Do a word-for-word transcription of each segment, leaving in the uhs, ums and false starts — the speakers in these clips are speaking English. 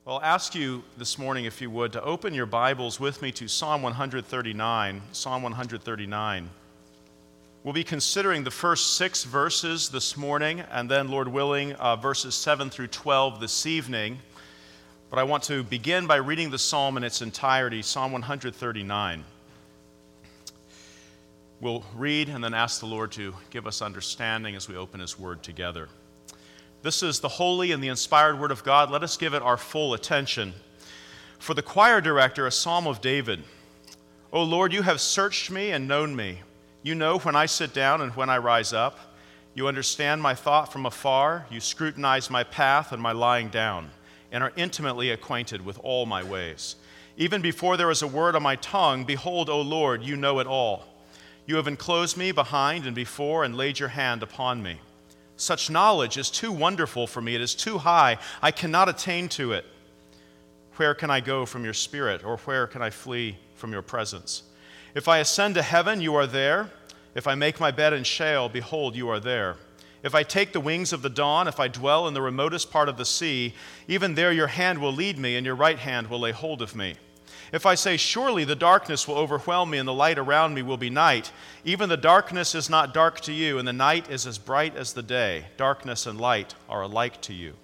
Well, I'll ask you this morning, if you would, to open your Bibles with me to Psalm one thirty-nine. Psalm one thirty-nine. We'll be considering the first six verses this morning, and then, Lord willing, uh, verses seven through twelve this evening. But I want to begin by reading the psalm in its entirety, Psalm one thirty-nine. We'll read and then ask the Lord to give us understanding as we open His Word together. This is the holy and the inspired Word of God. Let us give it our full attention. For the choir director, a psalm of David. O Lord, you have searched me and known me. You know when I sit down and when I rise up. You understand my thought from afar. You scrutinize my path and my lying down, and are intimately acquainted with all my ways. Even before there is a word on my tongue, behold, O Lord, you know it all. You have enclosed me behind and before and laid your hand upon me. Such knowledge is too wonderful for me. It is too high. I cannot attain to it. Where can I go from your spirit, or where can I flee from your presence? If I ascend to heaven, you are there. If I make my bed in Sheol, behold, you are there. If I take the wings of the dawn, if I dwell in the remotest part of the sea, even there your hand will lead me, and your right hand will lay hold of me. If I say, surely the darkness will overwhelm me, and the light around me will be night, even the darkness is not dark to you, and the night is as bright as the day. Darkness and light are alike to you.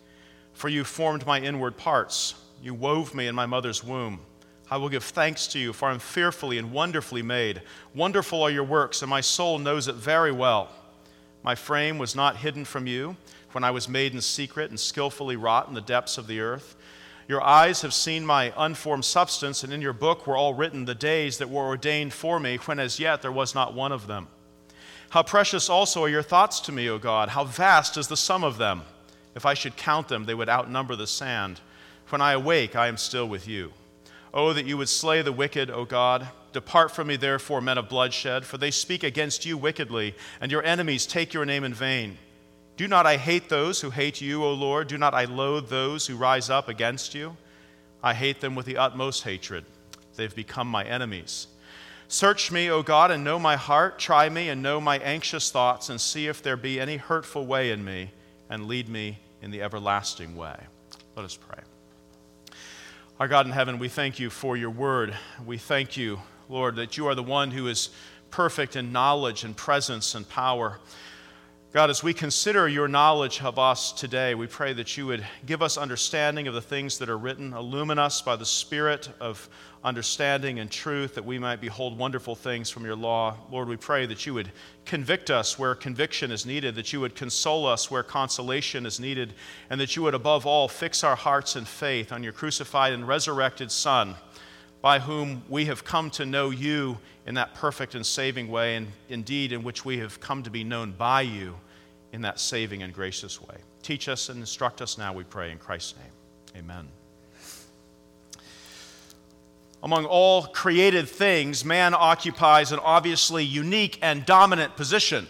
For you formed my inward parts. You wove me in my mother's womb. I will give thanks to you, for I am fearfully and wonderfully made. Wonderful are your works, and my soul knows it very well. My frame was not hidden from you when I was made in secret and skillfully wrought in the depths of the earth. Your eyes have seen my unformed substance, and in your book were all written the days that were ordained for me, when as yet there was not one of them. How precious also are your thoughts to me, O God! How vast is the sum of them! If I should count them, they would outnumber the sand. When I awake, I am still with you. Oh, that you would slay the wicked, O God! Depart from me, therefore, men of bloodshed, for they speak against you wickedly, and your enemies take your name in vain. Do not I hate those who hate you, O Lord? Do not I loathe those who rise up against you? I hate them with the utmost hatred. They've become my enemies. Search me, O God, and know my heart. Try me and know my anxious thoughts, and see if there be any hurtful way in me, and lead me in the everlasting way. Let us pray. Our God in heaven, we thank you for your word. We thank you, Lord, that you are the one who is perfect in knowledge and presence and power. God, as we consider your knowledge of us today, we pray that you would give us understanding of the things that are written, illumine us by the spirit of understanding and truth, that we might behold wonderful things from your law. Lord, we pray that you would convict us where conviction is needed, that you would console us where consolation is needed, and that you would above all fix our hearts in faith on your crucified and resurrected Son, by whom we have come to know you in that perfect and saving way, and indeed in which we have come to be known by you in that saving and gracious way. Teach us and instruct us now, we pray, in Christ's name. Amen. Among all created things, man occupies an obviously unique and dominant position.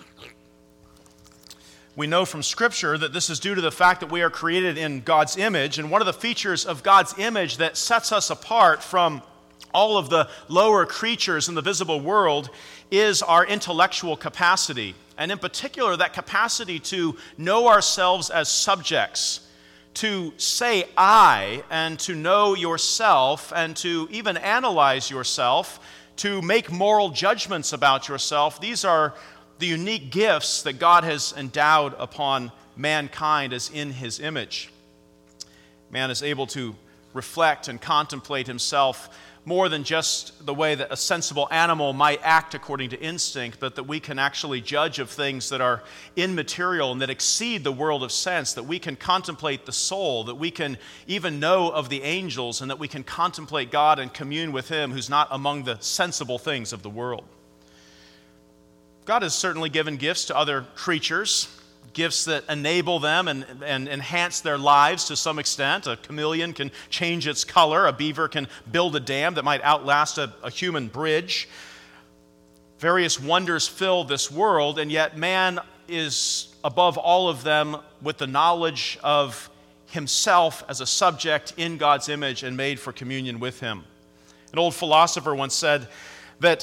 We know from Scripture that this is due to the fact that we are created in God's image, and one of the features of God's image that sets us apart from all of the lower creatures in the visible world is our intellectual capacity, and in particular that capacity to know ourselves as subjects, to say I, and to know yourself, and to even analyze yourself, to make moral judgments about yourself. These are the unique gifts that God has endowed upon mankind as in his image. Man is able to reflect and contemplate himself more than just the way that a sensible animal might act according to instinct, but that we can actually judge of things that are immaterial and that exceed the world of sense, that we can contemplate the soul, that we can even know of the angels, and that we can contemplate God and commune with him who's not among the sensible things of the world. God has certainly given gifts to other creatures, gifts that enable them and, and enhance their lives to some extent. A chameleon can change its color. A beaver can build a dam that might outlast a, a human bridge. Various wonders fill this world, and yet man is above all of them with the knowledge of himself as a subject in God's image and made for communion with him. An old philosopher once said that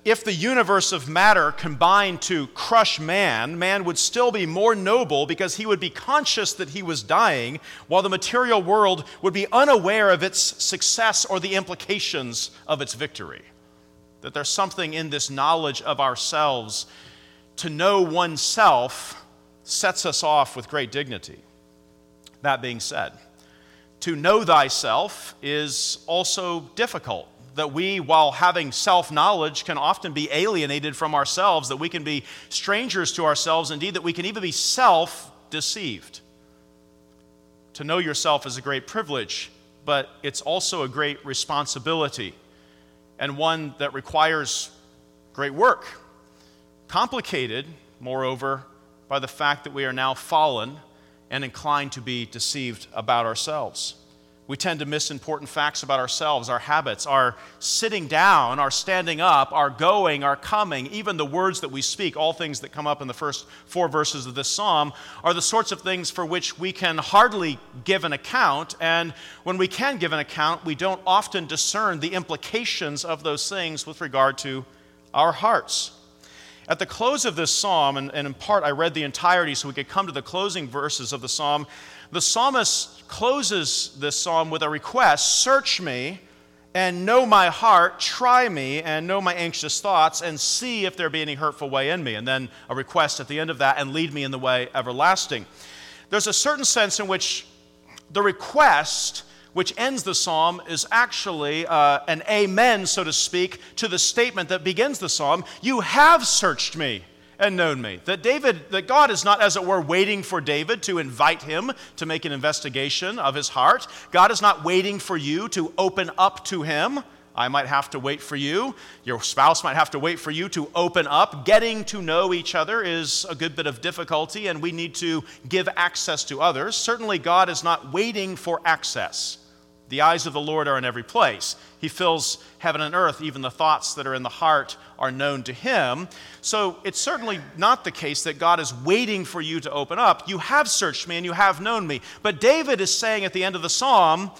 if the universe of matter combined to crush man, man would still be more noble because he would be conscious that he was dying, while the material world would be unaware of its success or the implications of its victory. That there's something in this knowledge of ourselves. To know oneself sets us off with great dignity. That being said, to know thyself is also difficult. That we, while having self-knowledge, can often be alienated from ourselves, that we can be strangers to ourselves, indeed that we can even be self-deceived. To know yourself is a great privilege, but it's also a great responsibility, and one that requires great work. Complicated, moreover, by the fact that we are now fallen and inclined to be deceived about ourselves. We tend to miss important facts about ourselves, our habits, our sitting down, our standing up, our going, our coming, even the words that we speak, all things that come up in the first four verses of this psalm, are the sorts of things for which we can hardly give an account, and when we can give an account, we don't often discern the implications of those things with regard to our hearts. At the close of this psalm, and, and in part I read the entirety so we could come to the closing verses of the psalm, the psalmist closes this psalm with a request: search me and know my heart, try me and know my anxious thoughts, and see if there be any hurtful way in me. And then a request at the end of that: and lead me in the way everlasting. There's a certain sense in which the request which ends the psalm is actually uh, an amen, so to speak, to the statement that begins the psalm: you have searched me and known me. That David, that God is not, as it were, waiting for David to invite him to make an investigation of his heart. God is not waiting for you to open up to him. I might have to wait for you. Your spouse might have to wait for you to open up. Getting to know each other is a good bit of difficulty, and we need to give access to others. Certainly, God is not waiting for access. The eyes of the Lord are in every place. He fills heaven and earth. Even the thoughts that are in the heart are known to him. So it's certainly not the case that God is waiting for you to open up. You have searched me and you have known me. But David is saying at the end of the psalm,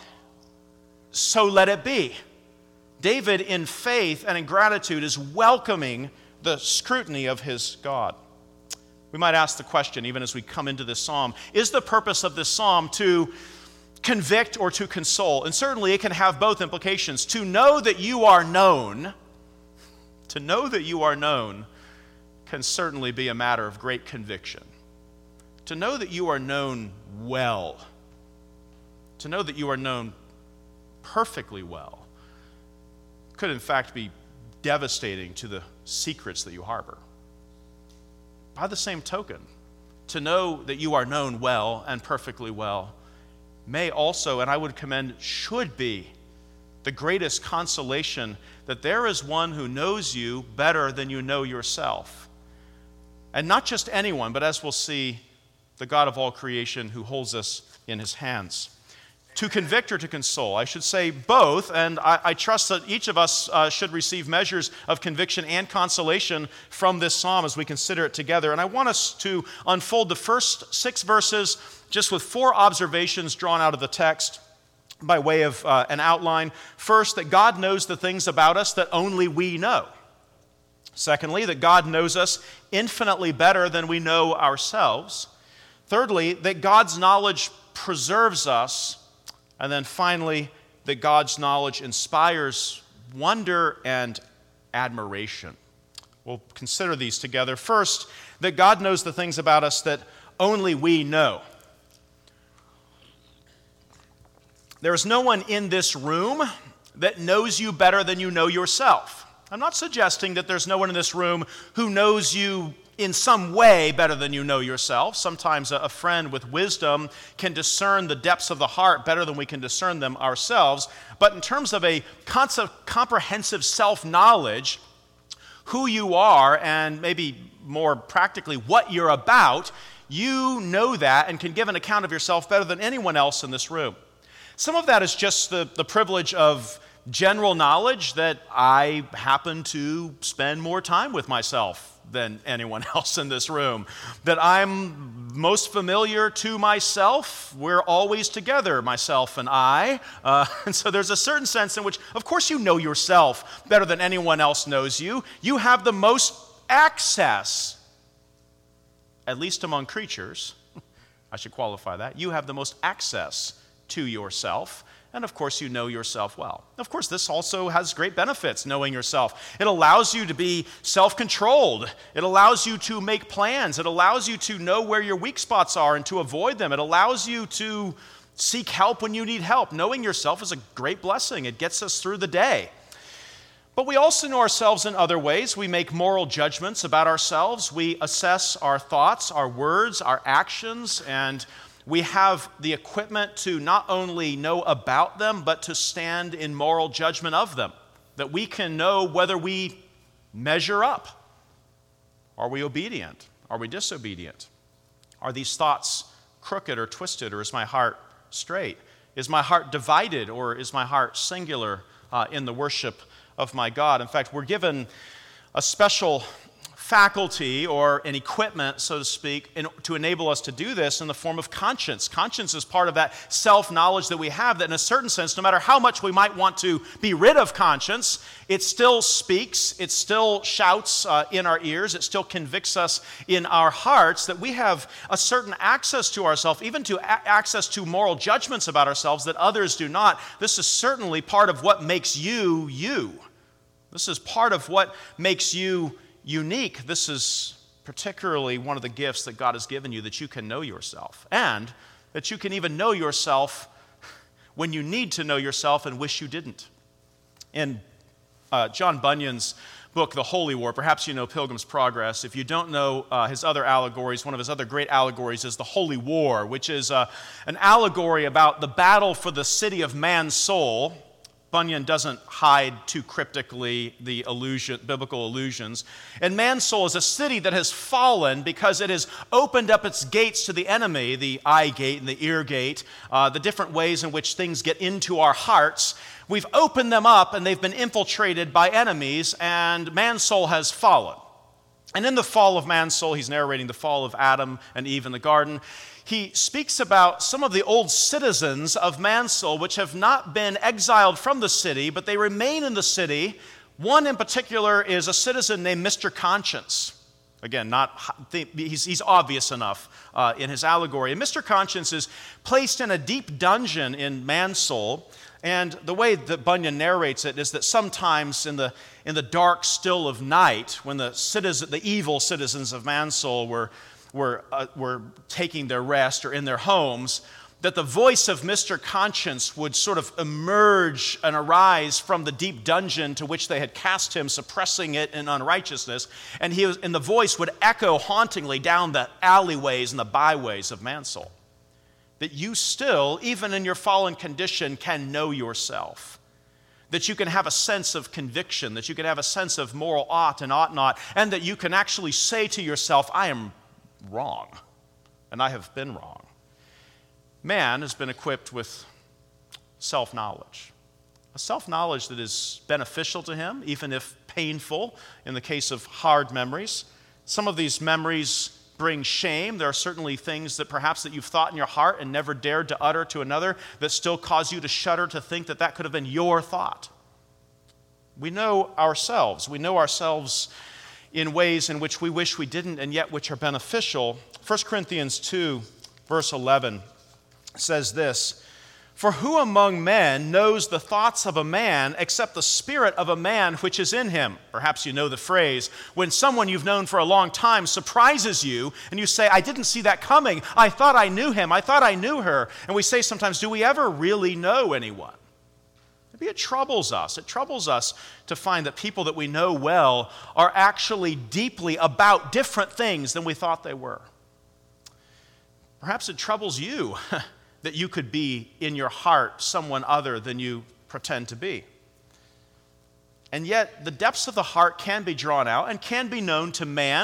so let it be. David, in faith and in gratitude, is welcoming the scrutiny of his God. We might ask the question, even as we come into this psalm, is the purpose of this psalm to convict or to console? And certainly it can have both implications. To know that you are known, to know that you are known can certainly be a matter of great conviction. To know that you are known well, to know that you are known perfectly well, could in fact be devastating to the secrets that you harbor. By the same token, to know that you are known well and perfectly well may also, and I would commend, should be the greatest consolation that there is one who knows you better than you know yourself. And not just anyone, but as we'll see, the God of all creation who holds us in his hands. To convict or to console? I should say both, and I, I trust that each of us uh, should receive measures of conviction and consolation from this psalm as we consider it together. And I want us to unfold the first six verses just with four observations drawn out of the text by way of uh, an outline. First, that God knows the things about us that only we know. Secondly, that God knows us infinitely better than we know ourselves. Thirdly, that God's knowledge preserves us. And then finally, that God's knowledge inspires wonder and admiration. We'll consider these together. First, that God knows the things about us that only we know. There is no one in this room that knows you better than you know yourself. I'm not suggesting that there's no one in this room who knows you in some way better than you know yourself. Sometimes a friend with wisdom can discern the depths of the heart better than we can discern them ourselves. But in terms of a concept, comprehensive self-knowledge, who you are and maybe more practically what you're about, you know that and can give an account of yourself better than anyone else in this room. Some of that is just the, the privilege of general knowledge that I happen to spend more time with myself than anyone else in this room, that I'm most familiar to myself. We're always together, myself and I. Uh, and so there's a certain sense in which, of course, you know yourself better than anyone else knows you. You have the most access, at least among creatures. I should qualify that. You have the most access to yourself. And of course, you know yourself well. Of course, this also has great benefits, knowing yourself. It allows you to be self-controlled. It allows you to make plans. It allows you to know where your weak spots are and to avoid them. It allows you to seek help when you need help. Knowing yourself is a great blessing. It gets us through the day. But we also know ourselves in other ways. We make moral judgments about ourselves. We assess our thoughts, our words, our actions, and we have the equipment to not only know about them, but to stand in moral judgment of them, that we can know whether we measure up. Are we obedient? Are we disobedient? Are these thoughts crooked or twisted, or is my heart straight? Is my heart divided, or is my heart singular uh, in the worship of my God? In fact, we're given a special faculty or an equipment, so to speak, in, to enable us to do this in the form of conscience. Conscience is part of that self-knowledge that we have, that in a certain sense, no matter how much we might want to be rid of conscience, it still speaks, it still shouts uh, in our ears, it still convicts us in our hearts, that we have a certain access to ourselves, even to a- access to moral judgments about ourselves that others do not. This is certainly part of what makes you, you. This is part of what makes you unique. This is particularly one of the gifts that God has given you, that you can know yourself, and that you can even know yourself when you need to know yourself and wish you didn't. In uh, John Bunyan's book, The Holy War, perhaps you know Pilgrim's Progress. If you don't know uh, his other allegories, one of his other great allegories is The Holy War, which is uh, an allegory about the battle for the city of man's soul. Bunyan doesn't hide too cryptically the allusion, biblical allusions. And man's soul is a city that has fallen because it has opened up its gates to the enemy, the eye gate and the ear gate, uh, the different ways in which things get into our hearts. We've opened them up and they've been infiltrated by enemies, and man's soul has fallen. And in the fall of man's soul, he's narrating the fall of Adam and Eve in the garden. He speaks about some of the old citizens of man's soul which have not been exiled from the city, but they remain in the city. One in particular is a citizen named Mister Conscience. Again, not he's, he's obvious enough uh, in his allegory. And Mister Conscience is placed in a deep dungeon in man's soul. And the way that Bunyan narrates it is that sometimes in the in the dark still of night, when the citizen, the evil citizens of man's soul were were uh, were taking their rest or in their homes, that the voice of Mister Conscience would sort of emerge and arise from the deep dungeon to which they had cast him, suppressing it in unrighteousness, and he was, and the voice would echo hauntingly down the alleyways and the byways of man's soul. That you still, even in your fallen condition, can know yourself. That you can have a sense of conviction, that you can have a sense of moral ought and ought not, and that you can actually say to yourself, I am wrong, and I have been wrong. Man has been equipped with self-knowledge, a self-knowledge that is beneficial to him, even if painful in the case of hard memories. Some of these memories bring shame. There are certainly things that perhaps that you've thought in your heart and never dared to utter to another that still cause you to shudder to think that that could have been your thought. We know ourselves. We know ourselves in ways in which we wish we didn't, and yet which are beneficial. First Corinthians two, verse eleven says this, "For who among men knows the thoughts of a man except the spirit of a man which is in him?" Perhaps you know the phrase, when someone you've known for a long time surprises you and you say, I didn't see that coming. I thought I knew him. I thought I knew her. And we say sometimes, do we ever really know anyone? Maybe it troubles us. It troubles us to find that people that we know well are actually deeply about different things than we thought they were. Perhaps it troubles you that you could be in your heart someone other than you pretend to be. And yet the depths of the heart can be drawn out and can be known to man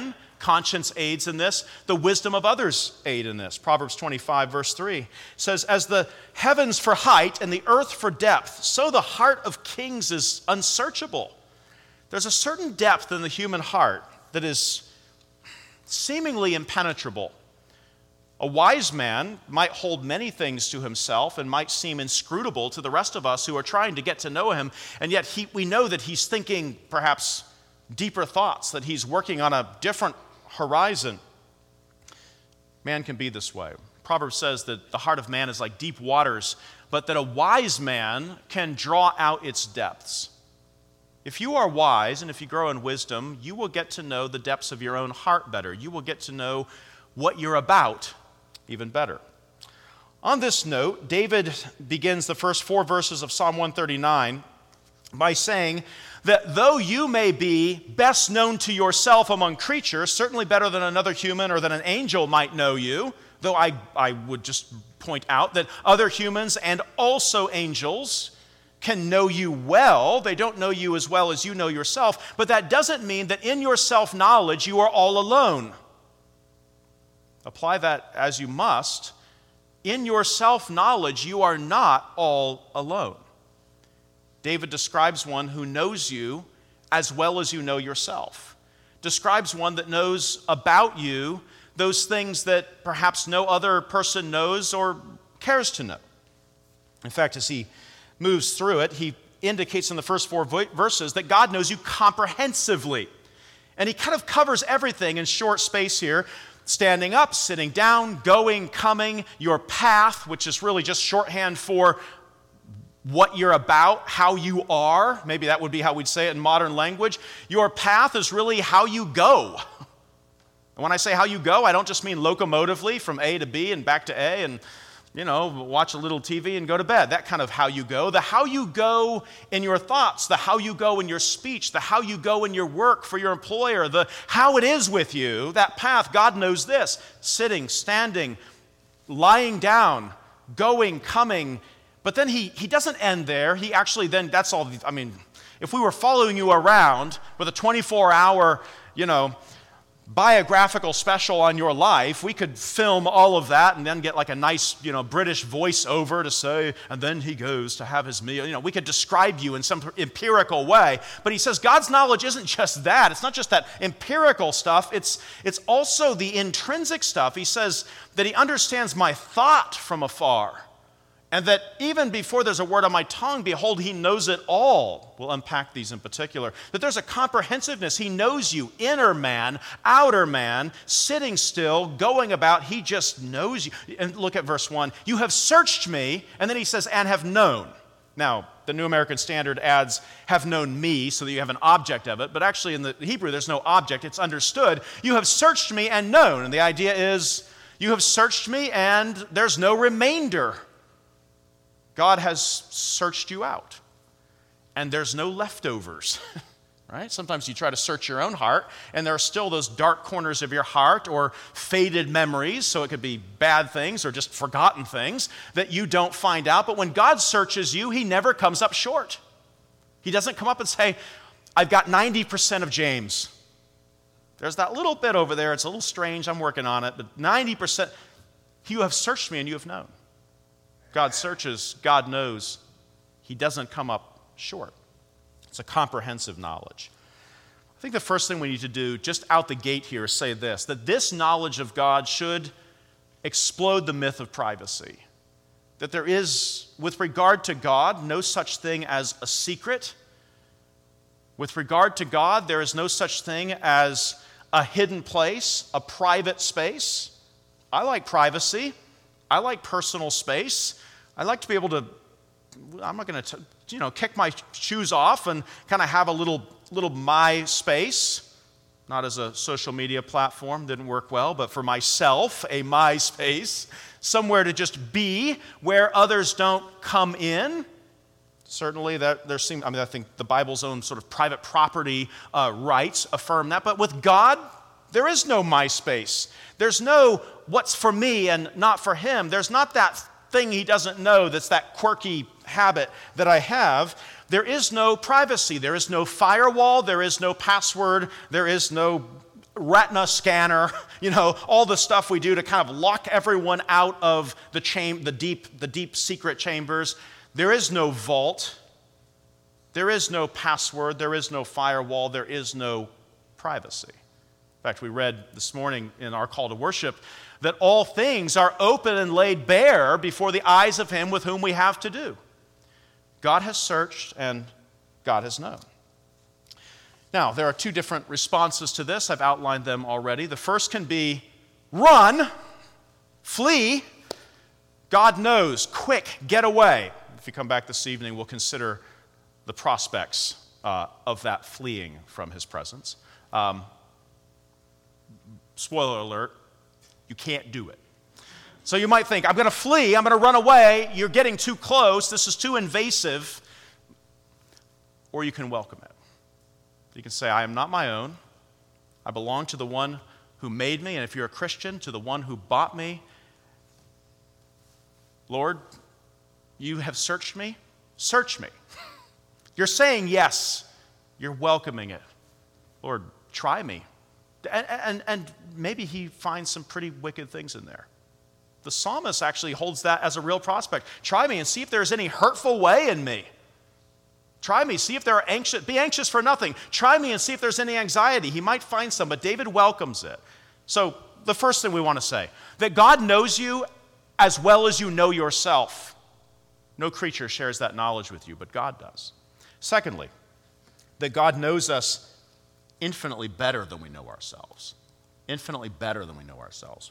conscience aids in this. The wisdom of others aid in this. Proverbs twenty-five, verse three says, as the heavens for height and the earth for depth, so the heart of kings is unsearchable. There's a certain depth in the human heart that is seemingly impenetrable. A wise man might hold many things to himself and might seem inscrutable to the rest of us who are trying to get to know him, and yet he, we know that he's thinking perhaps deeper thoughts, that he's working on a different horizon. Man can be this way. Proverbs says that the heart of man is like deep waters, but that a wise man can draw out its depths. If you are wise and if you grow in wisdom, you will get to know the depths of your own heart better. You will get to know what you're about even better. On this note, David begins the first four verses of Psalm one thirty-nine by saying that though you may be best known to yourself among creatures, certainly better than another human or than an angel might know you, though I, I would just point out that other humans and also angels can know you well. They don't know you as well as you know yourself, but that doesn't mean that in your self-knowledge you are all alone. Apply that as you must. In your self-knowledge, you are not all alone. David describes one who knows you as well as you know yourself. Describes one that knows about you those things that perhaps no other person knows or cares to know. In fact, as he moves through it, he indicates in the first four verses that God knows you comprehensively. And he kind of covers everything in short space here. Standing up, sitting down, going, coming, your path, which is really just shorthand for what you're about, how you are. Maybe that would be how we'd say it in modern language. Your path is really how you go. And when I say how you go, I don't just mean locomotively from A to B and back to A and, you know, watch a little T V and go to bed. That kind of how you go. The how you go in your thoughts, the how you go in your speech, the how you go in your work for your employer, the how it is with you, that path, God knows this. Sitting, standing, lying down, going, coming. But then he, he doesn't end there. He actually then, that's all, I mean, if we were following you around with a twenty-four hour, you know, biographical special on your life, we could film all of that and then get like a nice, you know, British voiceover to say, and then he goes to have his meal. You know, we could describe you in some empirical way. But he says God's knowledge isn't just that. It's not just that empirical stuff. It's, it's also the intrinsic stuff. He says that he understands my thought from afar. And that even before there's a word on my tongue, behold, he knows it all. We'll unpack these in particular. That there's a comprehensiveness. He knows you, inner man, outer man, sitting still, going about. He just knows you. And look at verse one. You have searched me, and then he says, and have known. Now, the New American Standard adds, have known me, so that you have an object of it. But actually in the Hebrew, there's no object. It's understood. You have searched me and known. And the idea is, you have searched me, and there's no remainder. God has searched you out, and there's no leftovers, right? Sometimes you try to search your own heart, and there are still those dark corners of your heart or faded memories, so it could be bad things or just forgotten things that you don't find out. But when God searches you, he never comes up short. He doesn't come up and say, I've got ninety percent of James. There's that little bit over there. It's a little strange. I'm working on it, but ninety percent, you have searched me and you have known. God searches, God knows. He doesn't come up short. It's a comprehensive knowledge. I think the first thing we need to do just out the gate here is say this, that this knowledge of God should explode the myth of privacy. That there is, with regard to God, no such thing as a secret. With regard to God, there is no such thing as a hidden place, a private space. I like privacy. I like personal space. I like to be able to, I'm not going to, you know, kick my shoes off and kind of have a little, little my space. Not as a social media platform, didn't work well, but for myself, a my space. Somewhere to just be where others don't come in. Certainly, that there seem, I mean, I think the Bible's own sort of private property uh, rights affirm that. But with God, there is no my space. There's no what's for me and not for him. There's not that thing he doesn't know that's that quirky habit that I have. There is no privacy. There is no firewall. There is no password. There is no retina scanner, you know, all the stuff we do to kind of lock everyone out of the cham- the deep, the deep secret chambers. There is no vault. There is no password. There is no firewall. There is no privacy. In fact, we read this morning in our call to worship that all things are open and laid bare before the eyes of him with whom we have to do. God has searched and God has known. Now, there are two different responses to this. I've outlined them already. The first can be run, flee. God knows, quick, get away. If you come back this evening, we'll consider the prospects uh, of that fleeing from his presence. Um, spoiler alert, you can't do it. So you might think, I'm going to flee, I'm going to run away. You're getting too close. This is too invasive. Or you can welcome it. You can say, I am not my own. I belong to the one who made me, and if you're a Christian, to the one who bought me. Lord, you have searched me. Search me. You're saying yes. You're welcoming it. Lord, try me. And, and, and maybe he finds some pretty wicked things in there. The psalmist actually holds that as a real prospect. Try me and see if there's any hurtful way in me. Try me, see if there are anxious, be anxious for nothing. Try me and see if there's any anxiety. He might find some, but David welcomes it. So the first thing we want to say, that God knows you as well as you know yourself. No creature shares that knowledge with you, but God does. Secondly, that God knows us infinitely better than we know ourselves. Infinitely better than we know ourselves.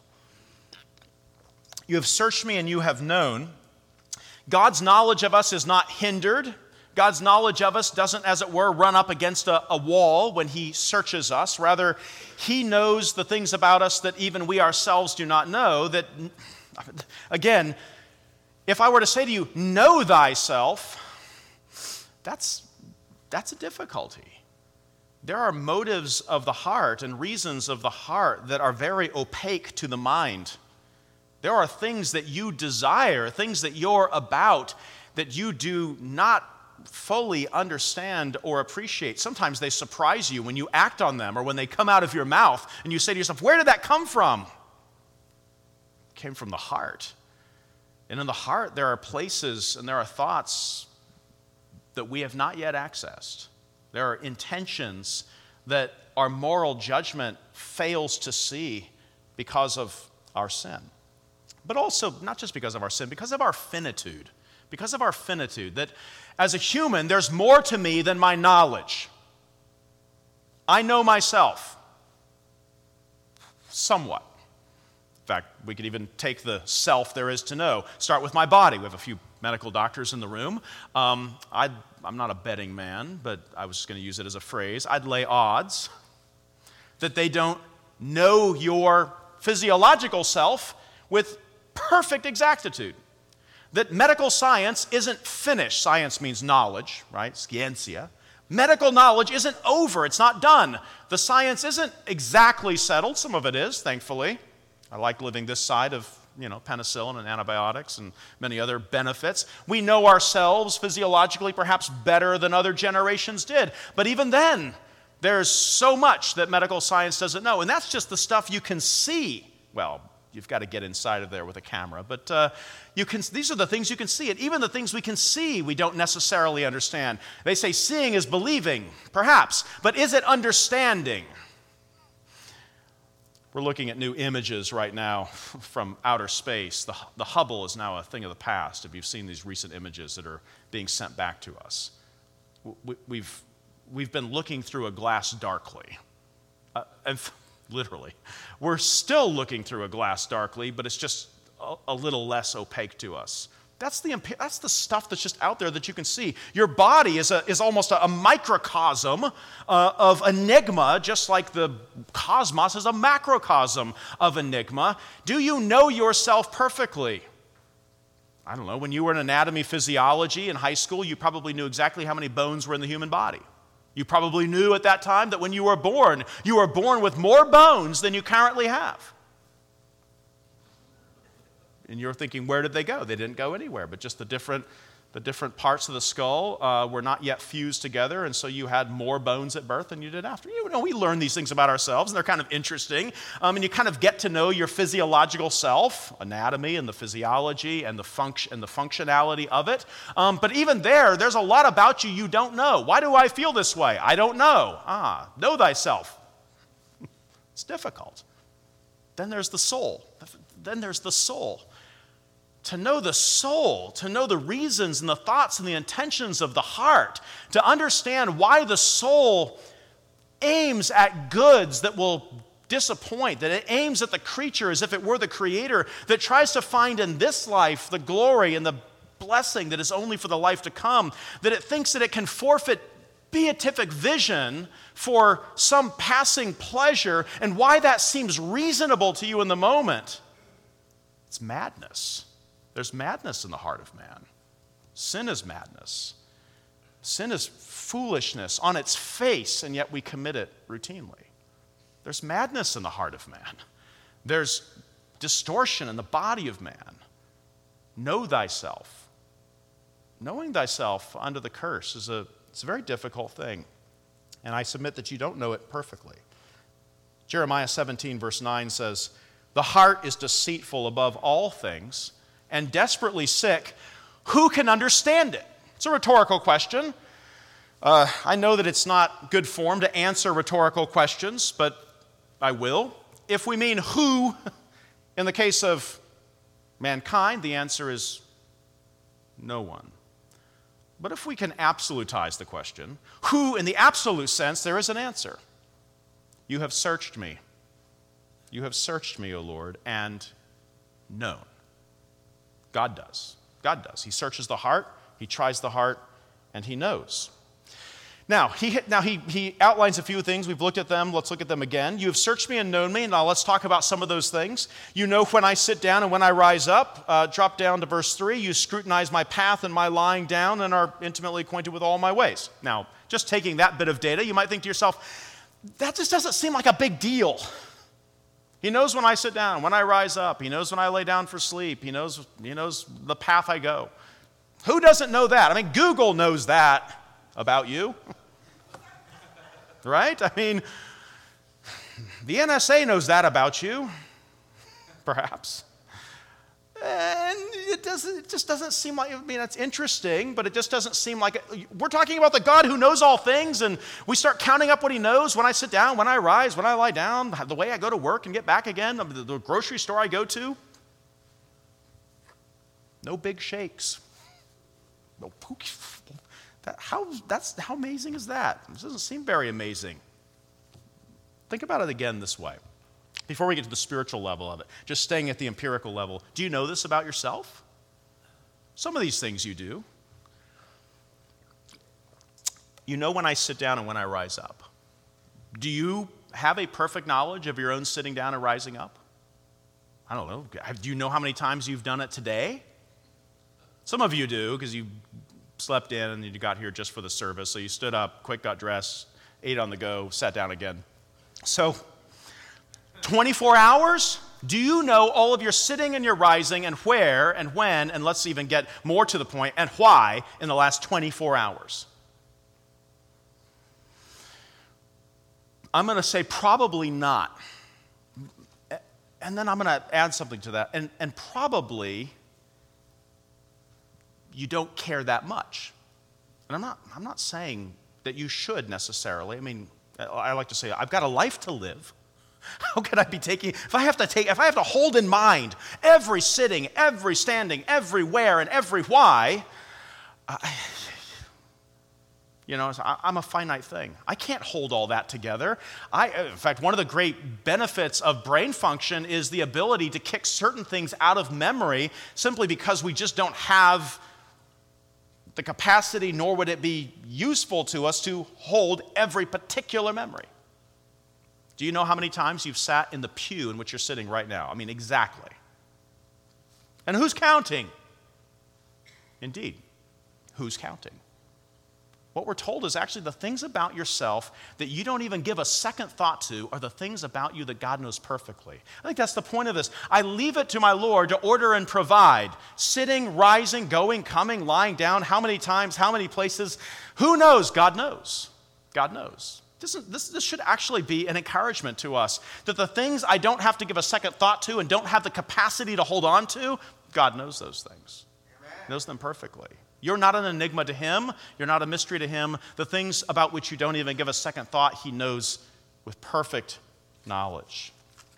You have searched me and you have known. God's knowledge of us is not hindered. God's knowledge of us doesn't, as it were, run up against a, a wall when he searches us. Rather, he knows the things about us that even we ourselves do not know. That, again, if I were to say to you, know thyself, that's, that's a difficulty. There are motives of the heart and reasons of the heart that are very opaque to the mind. There are things that you desire, things that you're about, that you do not fully understand or appreciate. Sometimes they surprise you when you act on them or when they come out of your mouth and you say to yourself, where did that come from? It came from the heart. And in the heart, there are places and there are thoughts that we have not yet accessed. There are intentions that our moral judgment fails to see because of our sin. But also, not just because of our sin, because of our finitude. Because of our finitude, that as a human, there's more to me than my knowledge. I know myself. Somewhat. In fact, we could even take the self there is to know. Start with my body. We have a few medical doctors in the room. Um, I'd, I'm not a betting man, but I was just going to use it as a phrase. I'd lay odds that they don't know your physiological self with perfect exactitude. That medical science isn't finished. Science means knowledge, right? Scientia. Medical knowledge isn't over. It's not done. The science isn't exactly settled. Some of it is, thankfully. I like living this side of, you know, penicillin and antibiotics and many other benefits. We know ourselves physiologically perhaps better than other generations did. But even then, there's so much that medical science doesn't know. And that's just the stuff you can see. Well, you've got to get inside of there with a camera. But uh, you can. These are the things you can see. And even the things we can see, we don't necessarily understand. They say seeing is believing, perhaps. But is it understanding? We're looking at new images right now from outer space. The, the Hubble is now a thing of the past, if you've seen these recent images that are being sent back to us. We, we've, we've been looking through a glass darkly. Uh, and literally. We're still looking through a glass darkly, but it's just a, a little less opaque to us. That's the, that's the stuff that's just out there that you can see. Your body is, a, is almost a, a microcosm uh, of enigma, just like the cosmos is a macrocosm of enigma. Do you know yourself perfectly? I don't know. When you were in anatomy physiology in high school, you probably knew exactly how many bones were in the human body. You probably knew at that time that when you were born, you were born with more bones than you currently have. And you're thinking, where did they go? They didn't go anywhere, but just the different The different parts of the skull uh, were not yet fused together, and so you had more bones at birth than you did after. You know, we learn these things about ourselves, and they're kind of interesting. Um, and you kind of get to know your physiological self, anatomy and the physiology and the function and the functionality of it. Um, but even there, there's a lot about you you don't know. Why do I feel this way? I don't know. Ah, know thyself. It's difficult. Then there's the soul. Then there's the soul. To know the soul, to know the reasons and the thoughts and the intentions of the heart, to understand why the soul aims at goods that will disappoint, that it aims at the creature as if it were the creator, that tries to find in this life the glory and the blessing that is only for the life to come, that it thinks that it can forfeit beatific vision for some passing pleasure, and why that seems reasonable to you in the moment. It's madness. There's madness in the heart of man. Sin is madness. Sin is foolishness on its face, and yet we commit it routinely. There's madness in the heart of man. There's distortion in the body of man. Know thyself. Knowing thyself under the curse is a, it's a very difficult thing, and I submit that you don't know it perfectly. Jeremiah seventeen, verse nine says, "The heart is deceitful above all things, and desperately sick. Who can understand it?" It's a rhetorical question. Uh, I know that it's not good form to answer rhetorical questions, but I will. If we mean who, in the case of mankind, the answer is no one. But if we can absolutize the question, who in the absolute sense, there is an answer. You have searched me. You have searched me, O Lord, and known. God does. God does. He searches the heart, he tries the heart, and he knows. Now, he, now he, he outlines a few things. We've looked at them. Let's look at them again. You have searched me and known me. Now let's talk about some of those things. You know when I sit down and when I rise up. Uh, drop down to verse three. You scrutinize my path and my lying down and are intimately acquainted with all my ways. Now, just taking that bit of data, you might think to yourself, that just doesn't seem like a big deal. He knows when I sit down, when I rise up. He knows when I lay down for sleep. He knows, he knows the path I go. Who doesn't know that? I mean, Google knows that about you. Right? I mean, the N S A knows that about you, perhaps. And it, doesn't, it just doesn't seem like, I mean, it's interesting, but it just doesn't seem like, it. We're talking about the God who knows all things, and we start counting up what he knows when I sit down, when I rise, when I lie down, the way I go to work and get back again, the, the grocery store I go to. No big shakes. No pooky. That, how, that's, how amazing is that? It doesn't seem very amazing. Think about it again this way. Before we get to the spiritual level of it, just staying at the empirical level, do you know this about yourself? Some of these things you do. You know when I sit down and when I rise up. Do you have a perfect knowledge of your own sitting down and rising up? I don't know. Do you know how many times you've done it today? Some of you do, because you slept in and you got here just for the service. So you stood up, quick got dressed, ate on the go, sat down again. So twenty-four hours? Do you know all of your sitting and your rising and where and when, and let's even get more to the point, and why in the last twenty-four hours? I'm going to say probably not. And then I'm going to add something to that. And, and probably you don't care that much. And I'm not, I'm not saying that you should necessarily. I mean, I like to say, I've got a life to live. How could I be taking, if I have to take, if I have to hold in mind every sitting, every standing, every where, and every why, I, you know, I'm a finite thing. I can't hold all that together. I, in fact, one of the great benefits of brain function is the ability to kick certain things out of memory simply because we just don't have the capacity, nor would it be useful to us to hold every particular memory. Do you know how many times you've sat in the pew in which you're sitting right now? I mean, exactly. And who's counting? Indeed, who's counting? What we're told is actually the things about yourself that you don't even give a second thought to are the things about you that God knows perfectly. I think that's the point of this. I leave it to my Lord to order and provide. Sitting, rising, going, coming, lying down, how many times, how many places. Who knows? God knows. God knows. This, is, this, this should actually be an encouragement to us that the things I don't have to give a second thought to and don't have the capacity to hold on to, God knows those things. Amen. Knows them perfectly. You're not an enigma to him. You're not a mystery to him. The things about which you don't even give a second thought, he knows with perfect knowledge.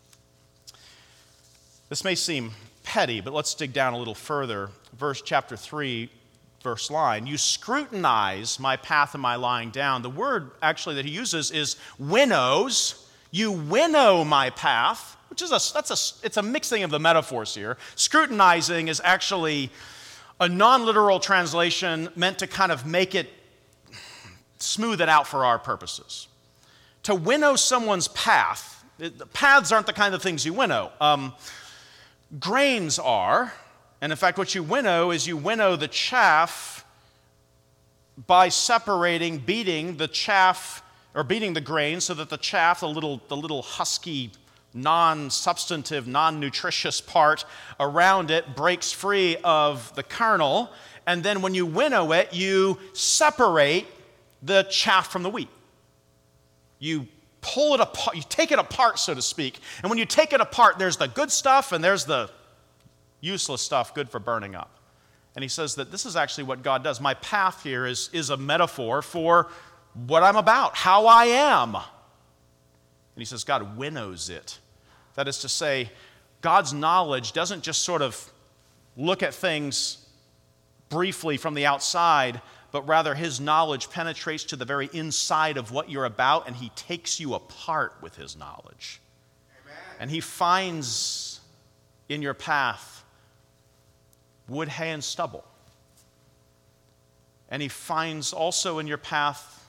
This may seem petty, but let's dig down a little further. Verse chapter three, verse line. You scrutinize my path and my lying down. The word actually that he uses is winnows. You winnow my path, which is a, that's a, it's a mixing of the metaphors here. Scrutinizing is actually a non-literal translation meant to kind of make it, smooth it out for our purposes. To winnow someone's path, it, paths aren't the kind of things you winnow. Um, grains are, and in fact what you winnow is you winnow the chaff by separating, beating the chaff, or beating the grain so that the chaff, the little, the little husky non-substantive, non-nutritious part around it breaks free of the kernel, and then when you winnow it, you separate the chaff from the wheat. You pull it apart, you take it apart, so to speak, and when you take it apart, there's the good stuff and there's the useless stuff good for burning up. And he says that this is actually what God does. My path here is, is a metaphor for what I'm about, how I am. And he says God winnows it. That is to say, God's knowledge doesn't just sort of look at things briefly from the outside, but rather his knowledge penetrates to the very inside of what you're about, and he takes you apart with his knowledge. Amen. And he finds in your path wood, hay, and stubble. And he finds also in your path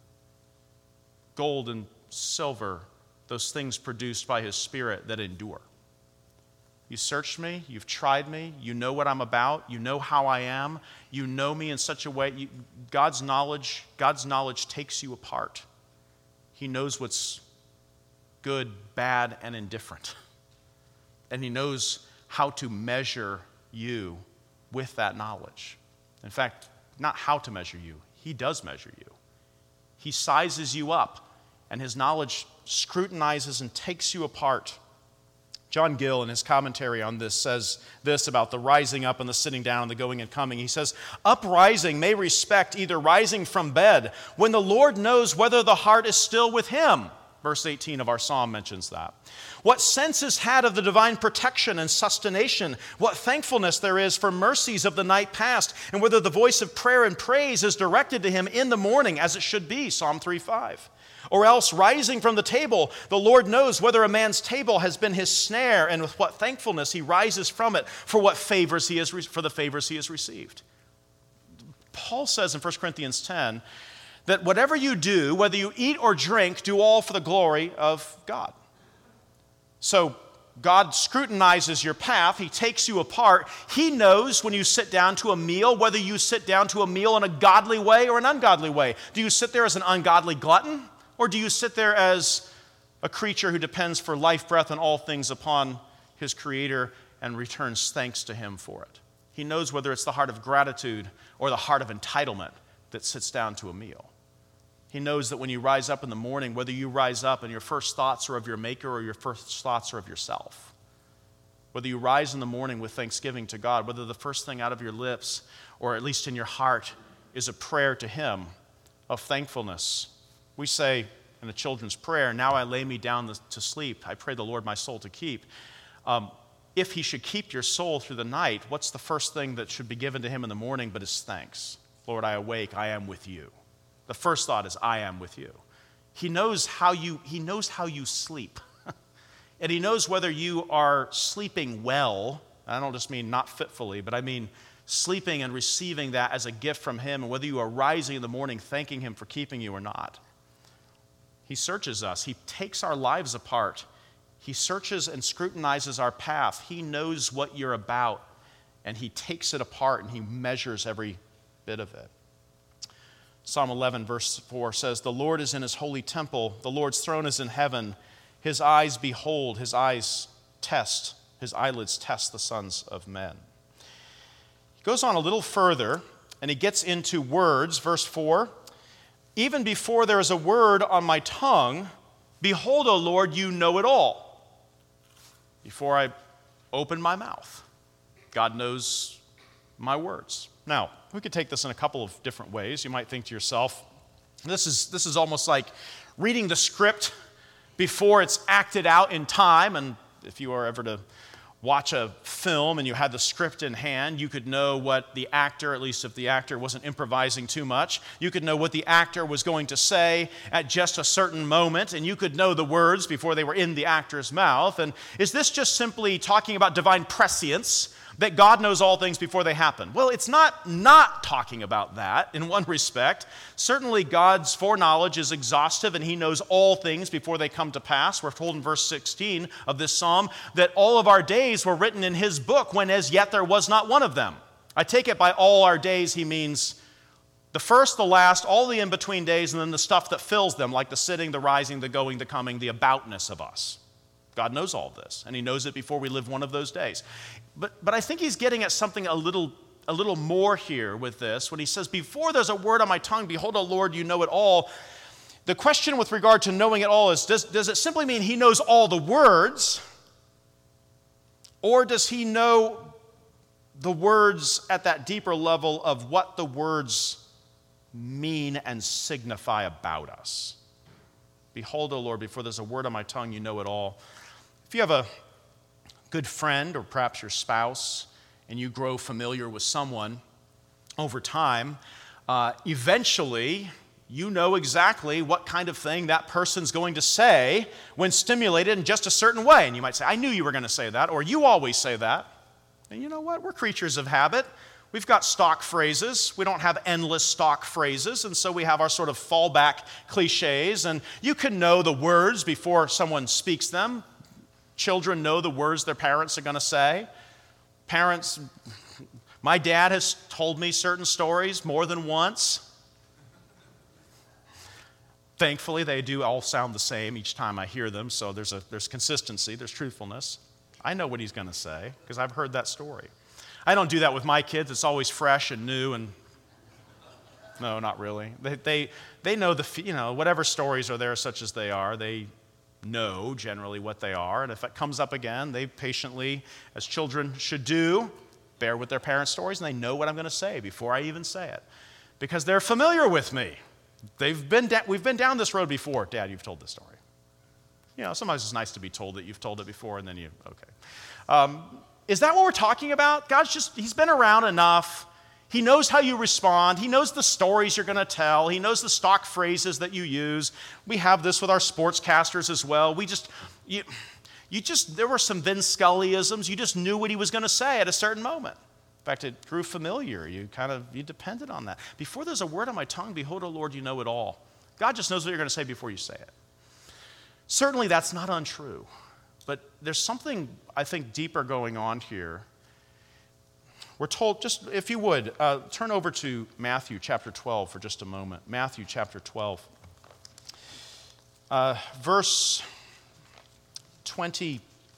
gold and silver, those things produced by his Spirit that endure. You searched me, you've tried me, you know what I'm about, you know how I am, you know me in such a way, you, God's knowledge, God's knowledge takes you apart. He knows what's good, bad, and indifferent. And he knows how to measure you with that knowledge. In fact, not how to measure you, he does measure you. He sizes you up, and his knowledge scrutinizes and takes you apart. John Gill, in his commentary on this, says this about the rising up and the sitting down and the going and coming. He says, uprising may respect either rising from bed when the Lord knows whether the heart is still with him. Verse eighteen of our psalm mentions that. What sense is had of the divine protection and sustentation, what thankfulness there is for mercies of the night past, and whether the voice of prayer and praise is directed to him in the morning as it should be, Psalm three five. Or else, rising from the table, the Lord knows whether a man's table has been his snare, and with what thankfulness he rises from it for what favors he has for the favors he has received. Paul says in First Corinthians ten that whatever you do, whether you eat or drink, do all for the glory of God. So God scrutinizes your path. He takes you apart. He knows when you sit down to a meal, whether you sit down to a meal in a godly way or an ungodly way. Do you sit there as an ungodly glutton? Or do you sit there as a creature who depends for life, breath, and all things upon his Creator and returns thanks to him for it? He knows whether it's the heart of gratitude or the heart of entitlement that sits down to a meal. He knows that when you rise up in the morning, whether you rise up and your first thoughts are of your Maker or your first thoughts are of yourself. Whether you rise in the morning with thanksgiving to God, whether the first thing out of your lips, or at least in your heart, is a prayer to him of thankfulness. We say in the children's prayer, now I lay me down to sleep. I pray the Lord my soul to keep. Um, if he should keep your soul through the night, what's the first thing that should be given to him in the morning but his thanks? Lord, I awake, I am with you. The first thought is, I am with you. He knows how you, he knows how you sleep. And he knows whether you are sleeping well. I don't just mean not fitfully, but I mean sleeping and receiving that as a gift from him, and whether you are rising in the morning thanking him for keeping you or not. He searches us. He takes our lives apart. He searches and scrutinizes our path. He knows what you're about, and he takes it apart, and he measures every bit of it. Psalm eleven, verse four says, "The Lord is in his holy temple. The Lord's throne is in heaven. His eyes behold, his eyes test, his eyelids test the sons of men." He goes on a little further, and he gets into words. Verse four, "Even before there is a word on my tongue, behold, O Lord, you know it all." Before I open my mouth, God knows my words. Now, we could take this in a couple of different ways. You might think to yourself, this is, this is almost like reading the script before it's acted out in time. And if you were ever to watch a film and you had the script in hand, you could know what the actor, at least if the actor wasn't improvising too much, you could know what the actor was going to say at just a certain moment, and you could know the words before they were in the actor's mouth. And is this just simply talking about divine prescience, that God knows all things before they happen? Well, it's not not talking about that in one respect. Certainly God's foreknowledge is exhaustive and he knows all things before they come to pass. We're told in verse sixteen of this psalm that all of our days were written in his book when as yet there was not one of them. I take it by all our days he means the first, the last, all the in-between days, and then the stuff that fills them, like the sitting, the rising, the going, the coming, the aboutness of us. God knows all this, and he knows it before we live one of those days. But, but I think he's getting at something a little, a little more here with this when he says, before there's a word on my tongue, behold, O Lord, you know it all. The question with regard to knowing it all is, does, does it simply mean he knows all the words, or does he know the words at that deeper level of what the words mean and signify about us? Behold, O Lord, before there's a word on my tongue, you know it all. If you have a good friend or perhaps your spouse and you grow familiar with someone over time, uh, eventually you know exactly what kind of thing that person's going to say when stimulated in just a certain way. And you might say, I knew you were going to say that, or you always say that. And you know what? We're creatures of habit. We've got stock phrases. We don't have endless stock phrases, and so we have our sort of fallback cliches. And you can know the words before someone speaks them. Children know the words their parents are going to say. Parents, my dad has told me certain stories more than once. Thankfully, they do all sound the same each time I hear them, so there's a there's consistency, there's truthfulness. I know what he's going to say because I've heard that story. I don't do that with my kids. It's always fresh and new, and no, not really. They they they know the you know whatever stories are there, such as they are. They know generally what they are, and if it comes up again, they patiently, as children should do, bear with their parents' stories, and they know what I'm going to say before I even say it, because they're familiar with me. They've been da- we've been down this road before. Dad, you've told this story. You know, sometimes it's nice to be told that you've told it before, and then you okay. Um, Is that what we're talking about? God's just, he's been around enough. He knows how you respond. He knows the stories you're going to tell. He knows the stock phrases that you use. We have this with our sportscasters as well. We just, you, you just, there were some Vin Scullyisms. You just knew what he was going to say at a certain moment. In fact, it grew familiar. You kind of, you depended on that. Before there's a word on my tongue, behold, O Lord, you know it all. God just knows what you're going to say before you say it. Certainly that's not untrue. But there's something, I think, deeper going on here. We're told, just if you would, uh, turn over to Matthew chapter twelve for just a moment. Matthew chapter twelve. Uh, verse twenty-three.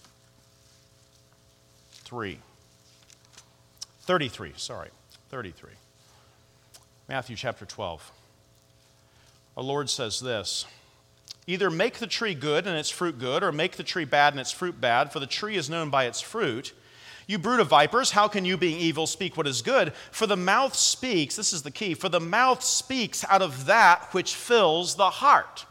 thirty-three, sorry. thirty-three. Matthew chapter twelve. Our Lord says this. Either make the tree good and its fruit good, or make the tree bad and its fruit bad, for the tree is known by its fruit. You brood of vipers, how can you, being evil, speak what is good? For the mouth speaks, this is the key, for the mouth speaks out of that which fills the heart.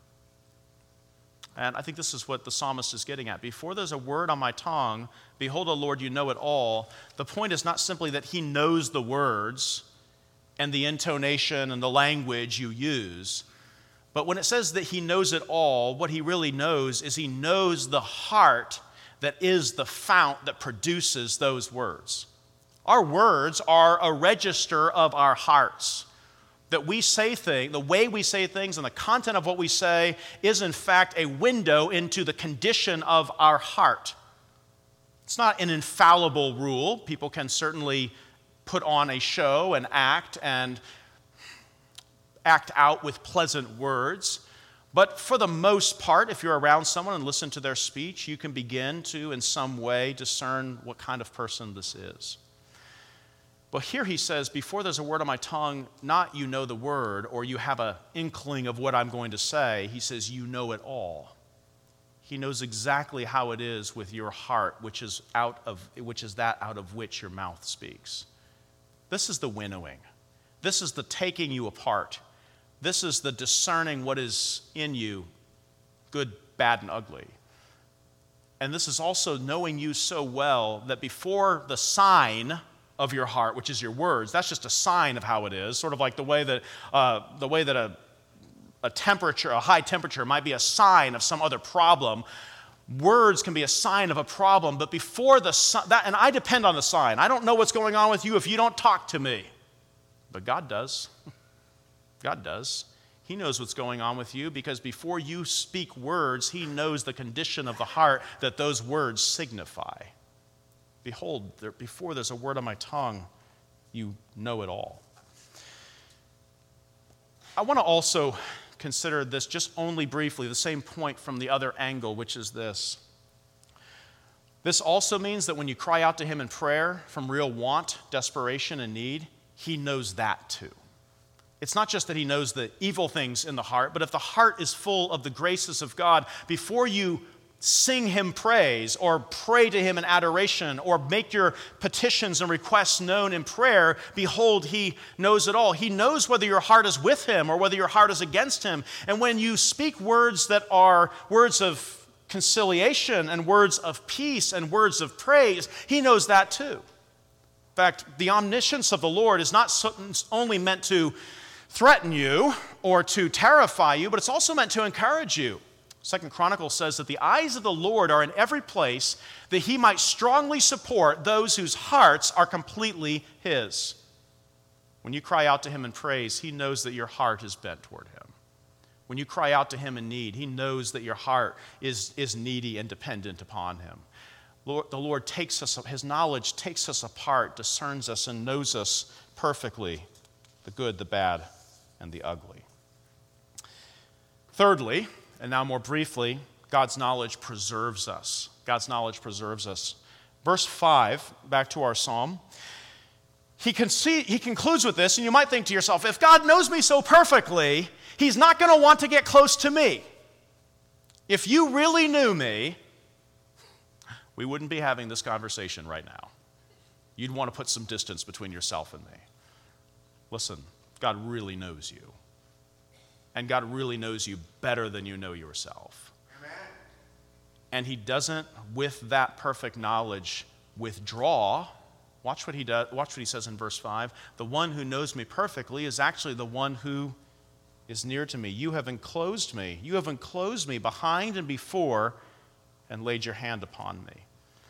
And I think this is what the psalmist is getting at. Before there's a word on my tongue, behold, O Lord, you know it all. The point is not simply that he knows the words and the intonation and the language you use, but when it says that he knows it all, what he really knows is he knows the heart that is the fount that produces those words. Our words are a register of our hearts. That we say things, the way we say things and the content of what we say is in fact a window into the condition of our heart. It's not an infallible rule. People can certainly put on a show and act and act out with pleasant words. But for the most part, if you're around someone and listen to their speech, you can begin to, in some way, discern what kind of person this is. But here he says, before there's a word on my tongue, not you know the word or you have an inkling of what I'm going to say. He says, you know it all. He knows exactly how it is with your heart, which is out of which is that out of which your mouth speaks. This is the winnowing. This is the taking you apart. This is the discerning what is in you, good, bad, and ugly. And this is also knowing you so well that before the sign of your heart, which is your words, that's just a sign of how it is, sort of like the way that uh, the way that a, a temperature, a high temperature might be a sign of some other problem. Words can be a sign of a problem, but before the sign, that, and I depend on the sign. I don't know what's going on with you if you don't talk to me, but God does. God does. He knows what's going on with you because before you speak words, he knows the condition of the heart that those words signify. Behold, there, before there's a word on my tongue, you know it all. I want to also consider this just only briefly, the same point from the other angle, which is this. This also means that when you cry out to him in prayer from real want, desperation, and need, he knows that too. It's not just that he knows the evil things in the heart, but if the heart is full of the graces of God, before you sing him praise or pray to him in adoration or make your petitions and requests known in prayer, behold, he knows it all. He knows whether your heart is with him or whether your heart is against him. And when you speak words that are words of conciliation and words of peace and words of praise, he knows that too. In fact, the omniscience of the Lord is not only meant to threaten you or to terrify you, but it's also meant to encourage you. Second Chronicles says that the eyes of the Lord are in every place that he might strongly support those whose hearts are completely his. When you cry out to him in praise, he knows that your heart is bent toward him. When you cry out to him in need, he knows that your heart is, is needy and dependent upon him. Lord, the Lord takes us, his knowledge takes us apart, discerns us, and knows us perfectly, the good, the bad, and the ugly. Thirdly, and now more briefly, God's knowledge preserves us. God's knowledge preserves us. Verse five, back to our psalm. He, conce- he concludes with this, and you might think to yourself, if God knows me so perfectly, he's not going to want to get close to me. If you really knew me, we wouldn't be having this conversation right now. You'd want to put some distance between yourself and me. Listen, God really knows you. And God really knows you better than you know yourself. Amen. And he doesn't, with that perfect knowledge, withdraw. Watch what he does. Watch what he says in verse five. The one who knows me perfectly is actually the one who is near to me. You have enclosed me. You have enclosed me behind and before and laid your hand upon me.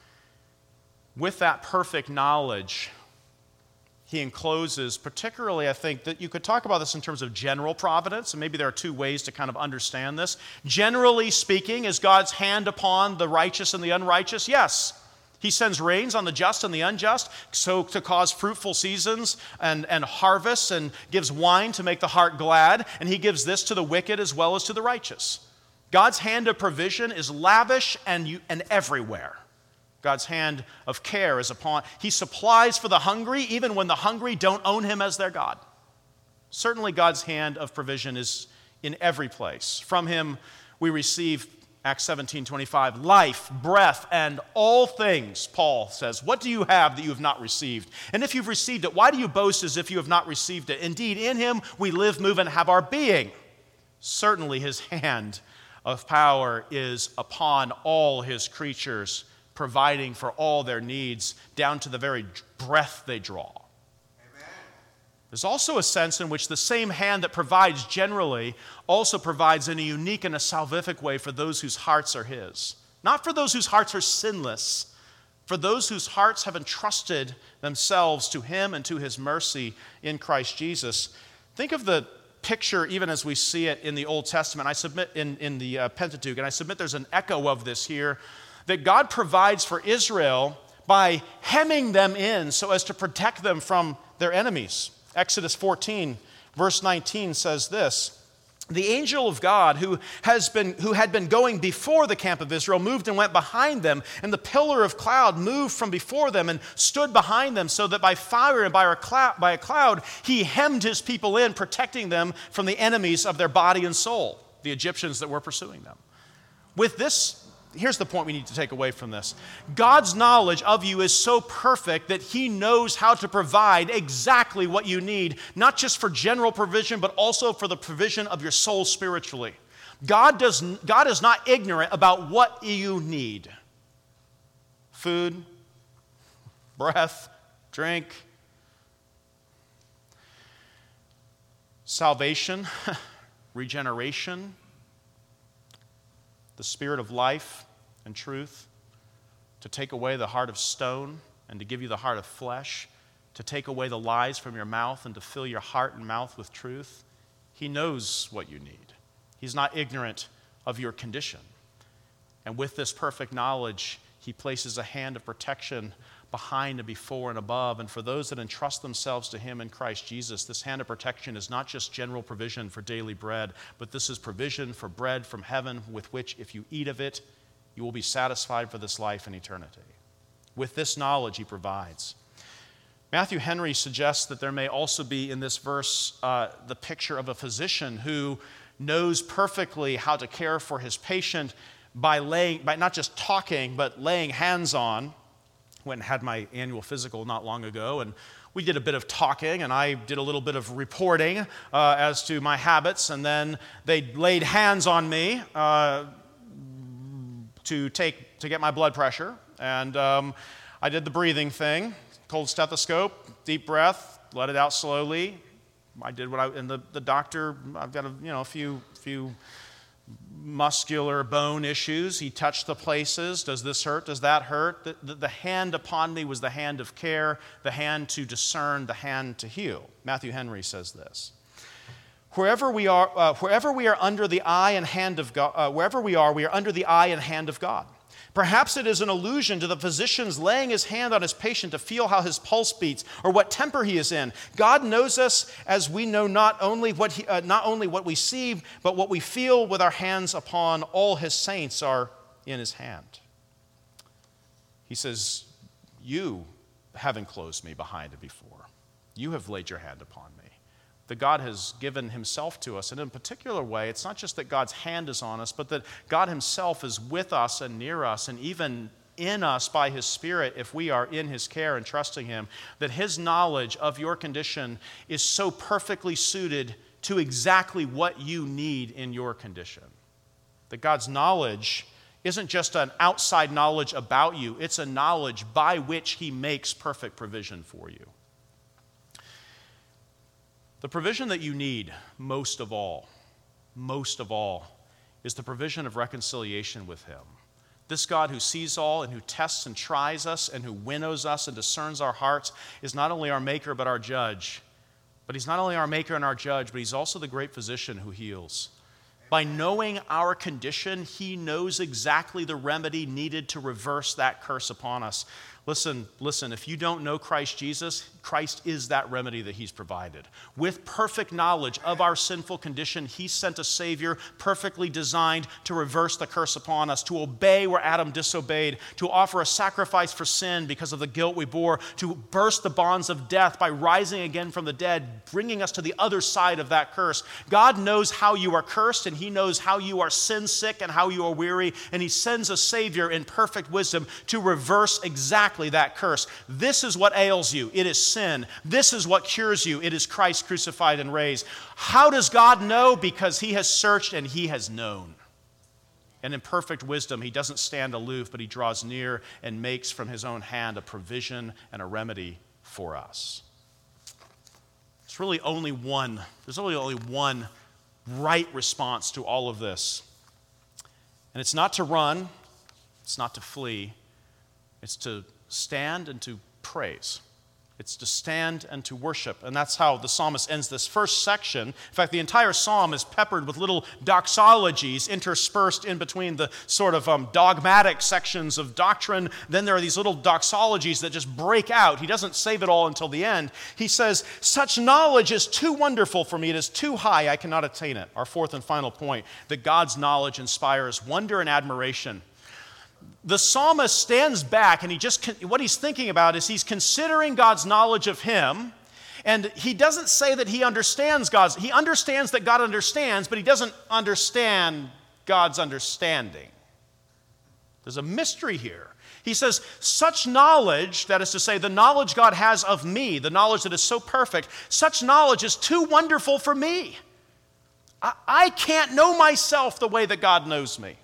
With that perfect knowledge, he encloses, particularly, I think, that you could talk about this in terms of general providence, and maybe there are two ways to kind of understand this. Generally speaking, is God's hand upon the righteous and the unrighteous? Yes. He sends rains on the just and the unjust, so to cause fruitful seasons and, and harvests, and gives wine to make the heart glad, and he gives this to the wicked as well as to the righteous. God's hand of provision is lavish and, you, and everywhere. God's hand of care is upon. He supplies for the hungry, even when the hungry don't own him as their God. Certainly God's hand of provision is in every place. From him we receive, Acts seventeen twenty-five, life, breath, and all things, Paul says. What do you have that you have not received? And if you've received it, why do you boast as if you have not received it? Indeed, in him we live, move, and have our being. Certainly his hand of power is upon all his creatures, providing for all their needs, down to the very breath they draw. Amen. There's also a sense in which the same hand that provides generally also provides in a unique and a salvific way for those whose hearts are his. Not for those whose hearts are sinless, for those whose hearts have entrusted themselves to him and to his mercy in Christ Jesus. Think of the picture even as we see it in the Old Testament. I submit in, in the uh, Pentateuch, and I submit there's an echo of this here, that God provides for Israel by hemming them in so as to protect them from their enemies. Exodus fourteen, Verse nineteen says this, the angel of God who has been who had been going before the camp of Israel moved and went behind them, and the pillar of cloud moved from before them and stood behind them, so that by fire and by a cloud, by a cloud he hemmed his people in, protecting them from the enemies of their body and soul, the Egyptians that were pursuing them. With this, here's the point we need to take away from this. God's knowledge of you is so perfect that he knows how to provide exactly what you need, not just for general provision, but also for the provision of your soul spiritually. God does, God is not ignorant about what you need. Food, breath, drink, salvation, regeneration, the Spirit of life and truth, to take away the heart of stone and to give you the heart of flesh, to take away the lies from your mouth and to fill your heart and mouth with truth. He knows what you need. He's not ignorant of your condition. And with this perfect knowledge, he places a hand of protection behind and before and above. And for those that entrust themselves to him in Christ Jesus, this hand of protection is not just general provision for daily bread, but this is provision for bread from heaven, with which, if you eat of it, you will be satisfied for this life and eternity. With this knowledge, he provides. Matthew Henry suggests that there may also be in this verse uh, the picture of a physician who knows perfectly how to care for his patient by laying, by not just talking, but laying hands on. Went and had my annual physical not long ago, and we did a bit of talking, and I did a little bit of reporting uh, as to my habits, and then they laid hands on me uh, to take to get my blood pressure, and um, I did the breathing thing, cold stethoscope, deep breath, let it out slowly. I did what I and the, the doctor. I've got a you know a few few. muscular bone issues. He touched the places. Does this hurt? Does that hurt? The, the, the hand upon me was the hand of care, the hand to discern, the hand to heal. Matthew Henry says this. Wherever we are, uh, wherever we are under the eye and hand of God, uh, wherever we are, we are under the eye and hand of God. Perhaps it is an allusion to the physician's laying his hand on his patient to feel how his pulse beats or what temper he is in. God knows us as we know not only what he, uh, not only what we see, but what we feel with our hands upon. All his saints are in his hand. He says, you have enclosed me behind and before. You have laid your hand upon me. That God has given himself to us. And in a particular way, it's not just that God's hand is on us, but that God himself is with us and near us and even in us by his Spirit if we are in his care and trusting him. That his knowledge of your condition is so perfectly suited to exactly what you need in your condition. That God's knowledge isn't just an outside knowledge about you, it's a knowledge by which he makes perfect provision for you. The provision that you need most of all, most of all, is the provision of reconciliation with him. This God who sees all and who tests and tries us and who winnows us and discerns our hearts is not only our maker but our judge. But he's not only our maker and our judge, but he's also the great physician who heals. By knowing our condition, he knows exactly the remedy needed to reverse that curse upon us. Listen, listen, if you don't know Christ Jesus, Christ is that remedy that he's provided. With perfect knowledge of our sinful condition, he sent a Savior perfectly designed to reverse the curse upon us, to obey where Adam disobeyed, to offer a sacrifice for sin because of the guilt we bore, to burst the bonds of death by rising again from the dead, bringing us to the other side of that curse. God knows how you are cursed, and he knows how you are sin sick and how you are weary, and he sends a Savior in perfect wisdom to reverse exactly that curse. This is what ails you. It is sin. This is what cures you. It is Christ crucified and raised. How does God know? Because he has searched and he has known. And in perfect wisdom, he doesn't stand aloof, but he draws near and makes from his own hand a provision and a remedy for us. It's really only one, there's really only one right response to all of this. And it's not to run, it's not to flee, it's to stand and to praise. It's to stand and to worship. And that's how the psalmist ends this first section. In fact, the entire psalm is peppered with little doxologies interspersed in between the sort of um, dogmatic sections of doctrine. Then there are these little doxologies that just break out. He doesn't save it all until the end. He says, such knowledge is too wonderful for me. It is too high. I cannot attain it. Our fourth and final point, that God's knowledge inspires wonder and admiration. The psalmist stands back and he just, what he's thinking about is he's considering God's knowledge of him, and he doesn't say that he understands God's, he understands that God understands, but he doesn't understand God's understanding. There's a mystery here. He says, such knowledge, that is to say, the knowledge God has of me, the knowledge that is so perfect, such knowledge is too wonderful for me. I, I can't know myself the way that God knows me.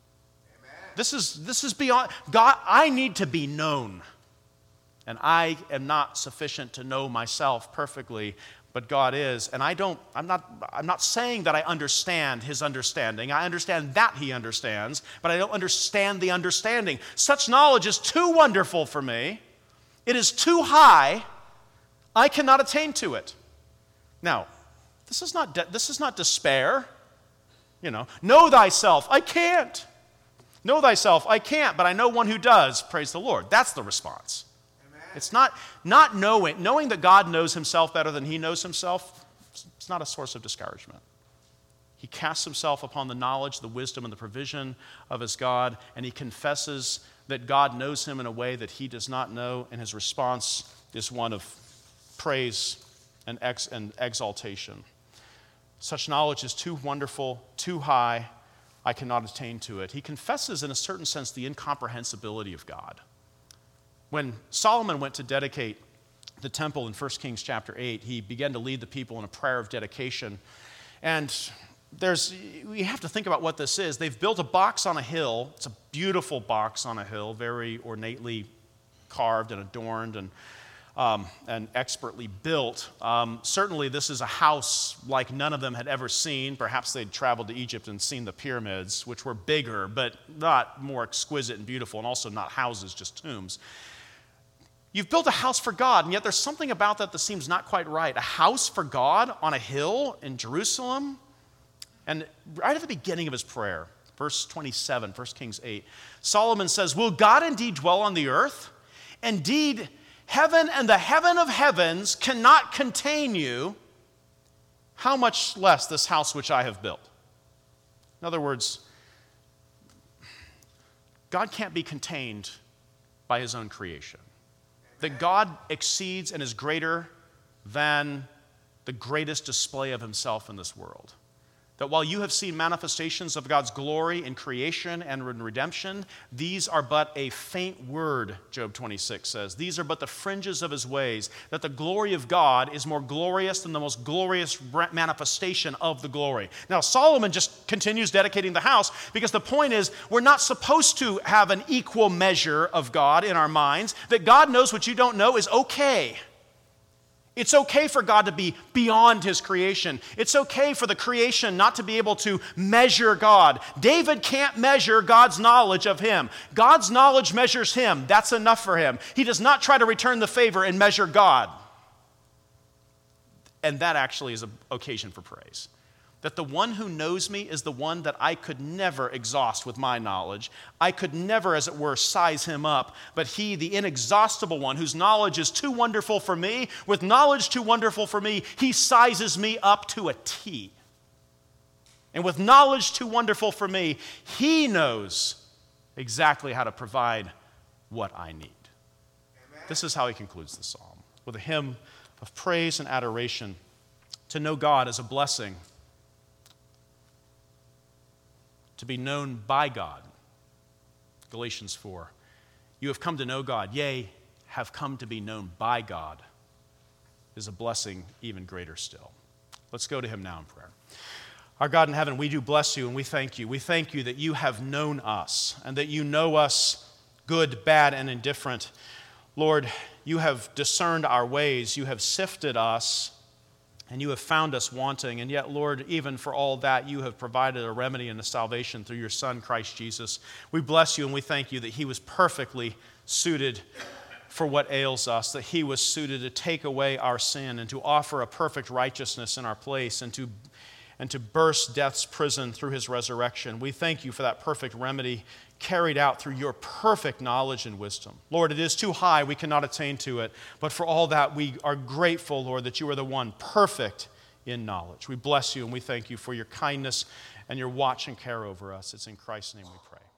This is, this is beyond, God, I need to be known. And I am not sufficient to know myself perfectly, but God is. And I don't, I'm not, I'm not saying that I understand his understanding. I understand that he understands, but I don't understand the understanding. Such knowledge is too wonderful for me. It is too high. I cannot attain to it. Now, this is not, de- this is not despair. You know, know thyself. I can't. Know thyself, I can't, but I know one who does. Praise the Lord. That's the response. Amen. It's not, not knowing, knowing that God knows himself better than he knows himself, it's not a source of discouragement. He casts himself upon the knowledge, the wisdom, and the provision of his God, and he confesses that God knows him in a way that he does not know, and his response is one of praise and, ex- and exaltation. Such knowledge is too wonderful, too high, I cannot attain to it. He confesses, in a certain sense, the incomprehensibility of God. When Solomon went to dedicate the temple in First Kings chapter eight, he began to lead the people in a prayer of dedication. And there's, we have to think about what this is. They've built a box on a hill. It's a beautiful box on a hill, very ornately carved and adorned and Um, and expertly built. Um, certainly this is a house like none of them had ever seen. Perhaps they'd traveled to Egypt and seen the pyramids, which were bigger, but not more exquisite and beautiful, and also not houses, just tombs. You've built a house for God, and yet there's something about that that seems not quite right. A house for God on a hill in Jerusalem? And right at the beginning of his prayer, verse twenty-seven, First Kings eight, Solomon says, will God indeed dwell on the earth? Indeed, heaven and the heaven of heavens cannot contain you. How much less this house which I have built? In other words, God can't be contained by his own creation. That God exceeds and is greater than the greatest display of himself in this world. That while you have seen manifestations of God's glory in creation and in redemption, these are but a faint word, Job twenty-six says. These are but the fringes of his ways. That the glory of God is more glorious than the most glorious manifestation of the glory. Now, Solomon just continues dedicating the house because the point is we're not supposed to have an equal measure of God in our minds. That God knows what you don't know is okay. It's okay for God to be beyond his creation. It's okay for the creation not to be able to measure God. David can't measure God's knowledge of him. God's knowledge measures him. That's enough for him. He does not try to return the favor and measure God. And that actually is an occasion for praise. That the one who knows me is the one that I could never exhaust with my knowledge. I could never, as it were, size him up. But he, the inexhaustible one, whose knowledge is too wonderful for me, with knowledge too wonderful for me, he sizes me up to a T. And with knowledge too wonderful for me, he knows exactly how to provide what I need. Amen. This is how he concludes the psalm, with a hymn of praise and adoration. To know God is a blessing. To be known by God. Galatians four. You have come to know God, yea, have come to be known by God, is a blessing even greater still. Let's go to him now in prayer. Our God in heaven, we do bless you and we thank you. We thank you that you have known us and that you know us good, bad, and indifferent. Lord, you have discerned our ways. You have sifted us. And you have found us wanting. And yet, Lord, even for all that, you have provided a remedy and a salvation through your Son, Christ Jesus. We bless you and we thank you that he was perfectly suited for what ails us, that he was suited to take away our sin and to offer a perfect righteousness in our place and to, and to burst death's prison through his resurrection. We thank you for that perfect remedy carried out through your perfect knowledge and wisdom. Lord, it is too high, we cannot attain to it, but for all that we are grateful, Lord, that you are the one perfect in knowledge. We bless you and we thank you for your kindness and your watch and care over us. It's in Christ's name we pray.